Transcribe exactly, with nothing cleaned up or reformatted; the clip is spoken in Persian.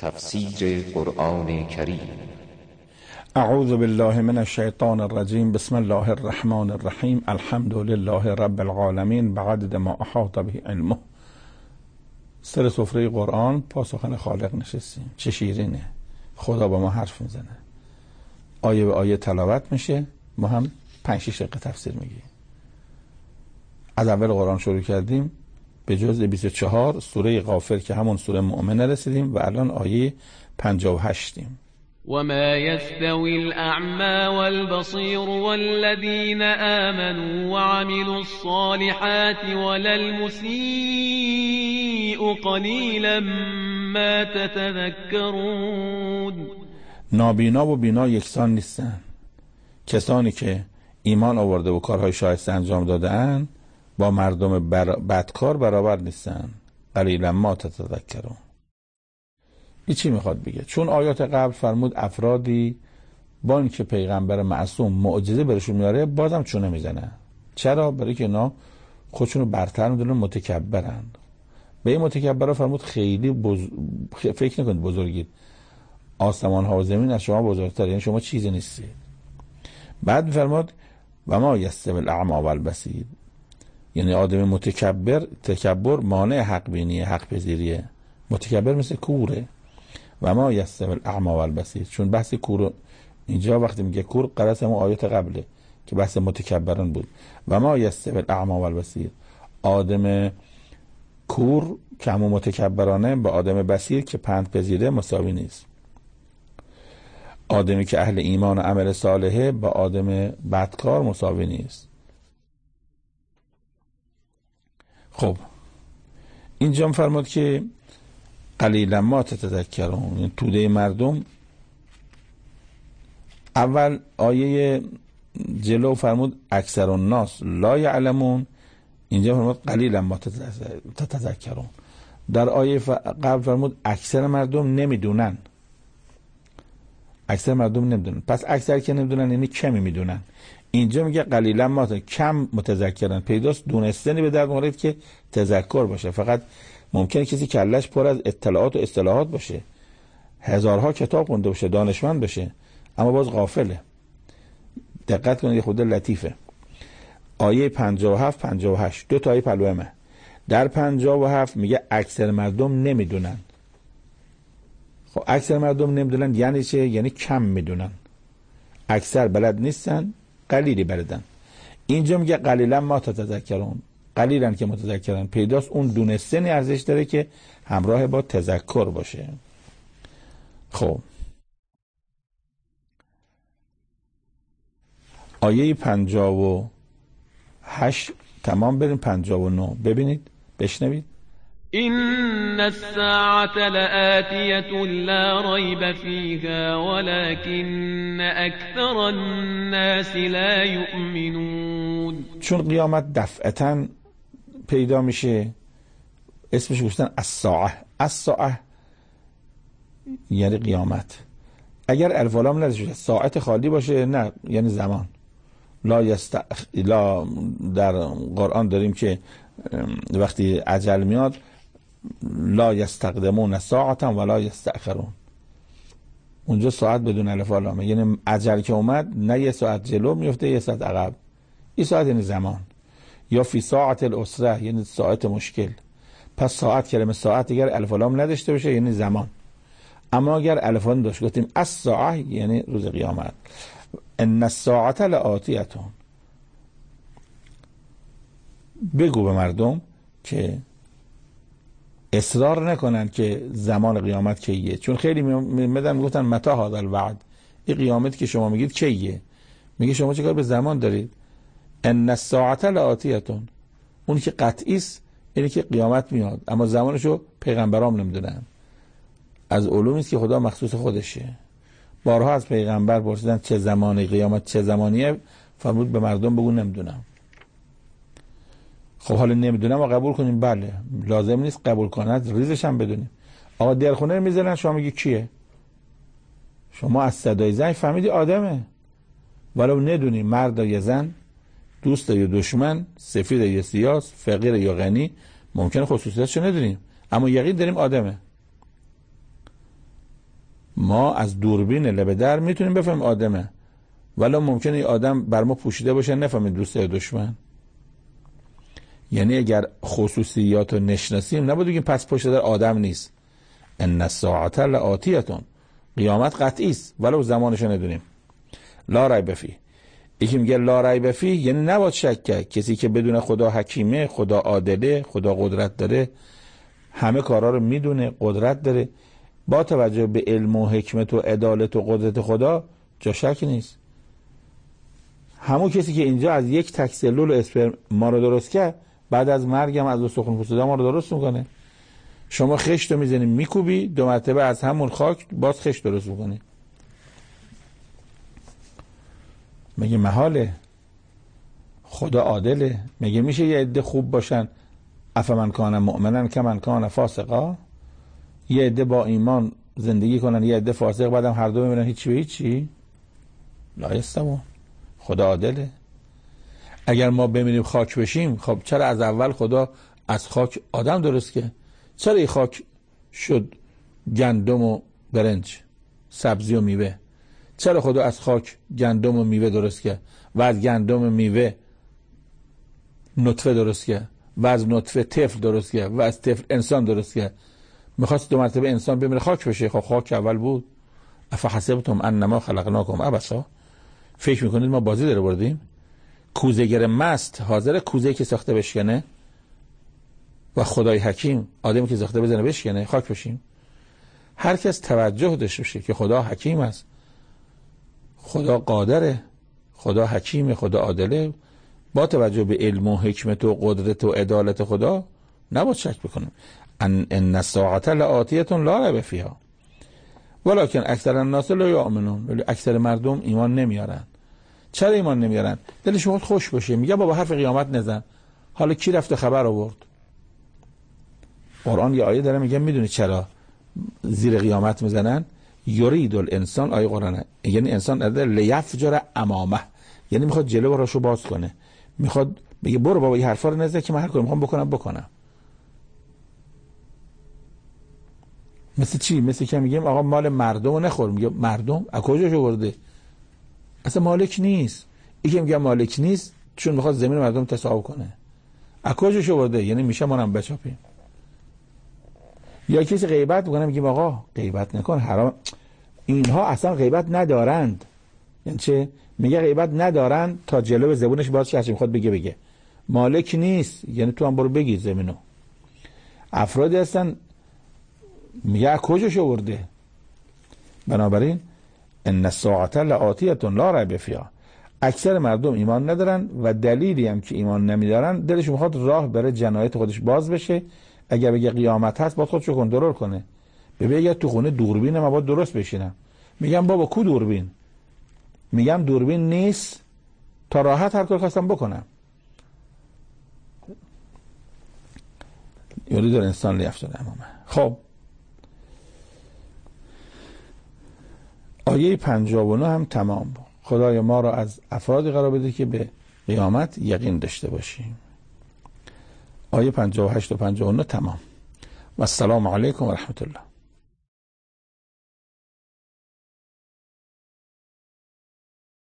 تفسیر قرآن کریم. اعوذ بالله من الشیطان الرجیم. بسم الله الرحمن الرحیم. الحمد لله رب العالمین بعدد ما احاط به علمه. سر سفره قرآن پاسخن خالق نشستیم. چه شیرینه، خدا با ما حرف میزنه، آیه به آیه تلاوت میشه، ما هم پنج شش دقیقه تفسیر میگیم. از اول قرآن شروع کردیم به جزء بیست و چهار سوره غافر که همون سوره مؤمنه رسیدیم و الان آیه پنجاه و هشتیم. وما يستوي الأعمى والبصير والذين آمنوا وعملوا الصالحات ولا المسيء قليلا ما تتذكرون. نابینا و بینا یکسان نیستن. کسانی که ایمان آورده و کارهای شایسته انجام دادن با مردم بر... بدکار برابر نیستن. قلیلا ما تتذکرون. این چی میخواد بگه؟ چون آیات قبل فرمود افرادی با اینکه پیغمبر معصوم معجزه برشون میاره بازم چونه میزنن. چرا؟ برای که اینا خودشونو برتر میدونن، متکبرن. به این متکبرها فرمود خیلی بز... فکر نکنید بزرگید، آسمان ها و زمین از شما بزرگتر، یعنی شما چیزی نیستید. بعد فرمود و ما یستوی الاعمی والبصیر، یعنی آدم متکبر، تکبر مانع حق بینی، حق پذیریه. متکبر مثل کوره. و ما یستوی الاعمی والبصیر، چون بحث کور اینجا وقتی میگه کور قرص همون آیات قبله که بحث متکبران بود. و ما یستوی الاعمی والبصیر، آدم کور که همون متکبرانه با آدم بصیر که پند پذیره مساوی نیست. آدمی که اهل ایمان و عمل صالحه با آدم بدکار مساوی نیست. خب اینجا فرمود که قلیلا ما تتذکرون، یعنی توده مردم. اول آیه جلو فرمود اکثر الناس لا یعلمون، اینجا فرمود قلیلا ما تتذکرون. در آیه قبل فرمود اکثر مردم نمیدونن. اکثر مردم نمیدونن، پس اکثر که نمیدونن یعنی کمی میدونن. اینجا میگه قلیلا ما کم متذکرن. پیداست دونستنی به درد مورد که تذکر باشه. فقط ممکنه کسی کلش پر از اطلاعات و اصطلاحات باشه، هزارها کتاب خونده باشه، دانشمند باشه، اما باز غافله. دقت کنید، خود لطیفه. آیه پنجاه و هفت پنجاه و هشت دو تا آیه پلوامه. در پنجاه و هفت میگه اکثر مردم نمیدونن. خب اکثر مردم نمیدونن یعنی چه؟ یعنی کم میدونن. اکثر بلد نیستن، قلیلی بلدن. اینجا میگه قلیلا ما تتذکرون، قلیلا که متذکرن. پیداست اون دونستنی ارزش داره که همراه با تذکر باشه. خب آیه پنجاه و هشت تمام بریم پنجاه و نه ببینید، بشنوید. إن الساعة لآتية لا ريب فيها ولكن أكثر الناس لا يؤمنون. چون قیامت دفعتاً پیدا میشه، اسمش گفتن الساعه. الساعه یعنی قیامت. اگر الف و لام نذاشته ساعت خالی باشه، نه یعنی زمان. لا یست لا در قرآن داریم که وقتی اجل میاد لا یستقدمون ساعتا ولا یستأخرون. اونجا ساعت بدون الف و لام، یعنی اجل که اومد نه یه ساعت جلو میفته یه ساعت عقب. این ساعت یعنی زمان. یا فی ساعت الاسره یعنی ساعت مشکل. پس ساعت کلمه ساعت اگر الف و لام نداشته باشه یعنی زمان. اما اگر الف و لام داشت گفتیم الساعه یعنی روز قیامت. ان الساعه لآتیه، بگو به مردم که اصرار نکنن که زمان قیامت کیه. چون خیلی میمدن گفتن متى هذا الوعد، این قیامت که شما میگید کیه؟ میگه شما چه کار به زمان دارید؟ ان الساعه لآتیه، اون که قطعی است اینه که قیامت میاد، اما زمانشو پیغمبرام نمیدونن. از علومی است که خدا مخصوص خودشه. بارها از پیغمبر پرسیدن چه زمانی قیامت، چه زمانیه؟ فرمود به مردم بگو نمیدونم. خب حالا نمیدونم و قبول کنیم؟ بله، لازم نیست قبول کنید، ریزش هم بدونیم. آقا درخونه میزنن، شما میگی کیه؟ شما از صدای زنگ فهمیدی آدمه، ولو ندونی مرد یا زن، دوست یا دشمن، سفید یا سیاه، فقیر یا غنی، ممکنه خصوصیتشو ندونیم اما یقین داریم آدمه. ما از دوربین لبه در میتونیم بفهمیم آدمه، ولی ممکنه این آدم بر ما پوشیده باشه نفهمیم دوست یا دشمن. یعنی اگر خصوصیات رو نشناسیم نباید بگیم پس پشت در آدم نیست. ان الساعة لآتیة، قیامت قطعی است ولو زمانش ندونیم. لا ریب فیه، یکی میگه لا ریب فیه یعنی نباید شک کرد. کسی که بدون خدا حکیمه، خدا عادله، خدا قدرت داره، همه کارا رو میدونه، قدرت داره، با توجه به علم و حکمت و عدالت و قدرت خدا جا شک نیست. همون کسی که اینجا از یک تک سلول اسپرم ما رو درست کرد، بعد از مرگم از استخوان پوسیده ما رو درست میکنه. شما خشت رو میزنی میکوبی، دو مرتبه از همون خاک باز خشت درست میکنی. مگه محاله؟ خدا عادله؟ مگه میشه یه عده خوب باشن افمن کان مؤمنا کمن کان فاسقا؟ یه عده با ایمان زندگی کنن، یه عده فاسق، بعدم هر دو بمیرن هیچی به هیچی؟ لا یستوون. خدا عادله. اگر ما بمیریم خاک بشیم، خب چرا از اول خدا از خاک آدم درست که؟ چرا این خاک شد گندم و برنج، سبزی و میوه؟ چرا خدا از خاک گندم و میوه درست که و از گندم و میوه نطفه درست که و از نطفه طفل درست که و از طفل انسان درست که؟ میخواست دو مرتبه انسان بمیره خاک بشه؟ خب خاک اول بود. افحسبتم انما خلقناکم عبثا، فکر میکنید ما بازی داره بردیم؟ کوزه‌گر مست حاضر کوزه‌ای که ساخته بشکنه و خدای حکیم آدمی که ساخته بزنه بشکنه خاک بشیم؟ هر کس توجه داشته باشه که خدا حکیم است، خدا قادره، خدا حکیمه، خدا عادله، با توجه به علم و حکمت و قدرت و عدالت خدا نباید شک بکنیم. ان ان الساعة لآتیة لا ریب فیها ولکن اکثر الناس لا یؤمنون، ولی اکثر مردم ایمان نمیارن. چرا ایمان نمیارن؟ دلش میخواد خوش باشه، میگه بابا حرف قیامت نزن. حالا کی رفته خبر آورد؟ قرآن یه آیه داره میگه میدونی چرا زیر قیامت میزنن؟ یرید الانسان، آیه قرآنه، یعنی انسان داره لیفجر امامه، یعنی میخواد جلو راشو باز کنه، میخواد بگه برو بابا این حرفا رو نزن که من هر کاری میخوام بکنم بکنم. مثل چی؟ مثل که میگیم آقا مال مردم رو نخور. میگه مردم از کجاش آورده؟ اصلا مالک نیست. این که میگه مالک نیست چون میخواد زمین مردم تصاحب کنه. از کجاش آورده؟ یعنی میشه ما هم بچاپیم. یا کسی غیبت میکنه میگیم آقا غیبت نکن حرام. اینها اصلا غیبت ندارند. یعنی چه؟ میگه غیبت ندارند تا جلو زبونش باز شه، میخواد بگه بگه مالک نیست، یعنی تو هم برو بگی زمینو. افرادی هستن میگه از کجاش آورده؟ بنابراین ان الساعة لآتیة لا ریب فیها، اکثر مردم ایمان ندارن و دلیلی هم که ایمان نمیدارن دلش میخواد راه بره جنایت خودش باز بشه. اگر بگه قیامت هست باید خودشو کنترل کنه. ببین تو خونه دوربینه من باید درست بشینم، میگم بابا کو دوربین؟ میگم دوربین نیست تا راحت هر کار خواستم بکنم. یورید الانسان لیفجر امامه. خب آیه پنجاه و نه هم تمام بود. خدای ما را از افرادی قرار بده که به قیامت یقین داشته باشیم. آیه پنجاه و هشت و پنجاه و نه تمام. و السلام علیکم و رحمت الله.